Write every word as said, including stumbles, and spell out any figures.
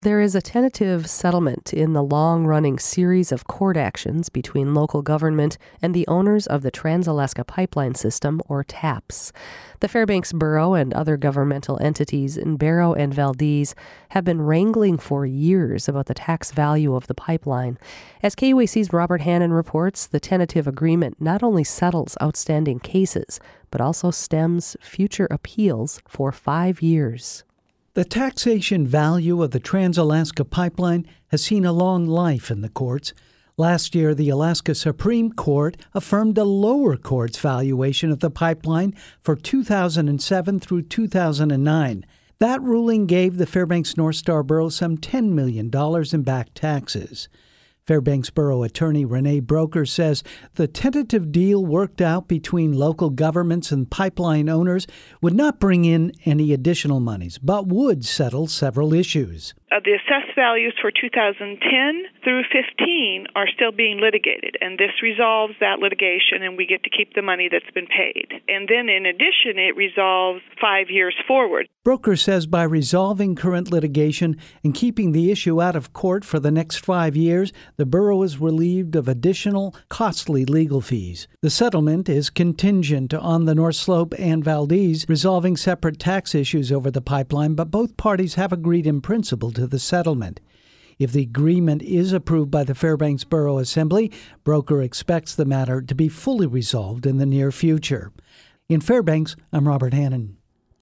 There is a tentative settlement in the long-running series of court actions between local government and the owners of the Trans-Alaska Pipeline System, or TAPS. The Fairbanks Borough and other governmental entities in Barrow and Valdez have been wrangling for years about the tax value of the pipeline. As K U A C's Robert Hannon reports, the tentative agreement not only settles outstanding cases, but also stems future appeals for five years. The taxation value of the Trans-Alaska Pipeline has seen a long life in the courts. Last year, the Alaska Supreme Court affirmed a lower court's valuation of the pipeline for two thousand seven through two thousand nine. That ruling gave the Fairbanks North Star Borough some ten million dollars in back taxes. Fairbanks Borough Attorney Renee Broker says the tentative deal worked out between local governments and pipeline owners would not bring in any additional monies, but would settle several issues. Uh, the assessed values for two thousand ten through fifteen are still being litigated, and this resolves that litigation, and we get to keep the money that's been paid. And then, in addition, it resolves five years forward. Broker says by resolving current litigation and keeping the issue out of court for the next five years, the borough is relieved of additional costly legal fees. The settlement is contingent on the North Slope and Valdez resolving separate tax issues over the pipeline, but both parties have agreed in principle to the settlement. If the agreement is approved by the Fairbanks Borough Assembly, Broker expects the matter to be fully resolved in the near future. In Fairbanks, I'm Robert Hannon.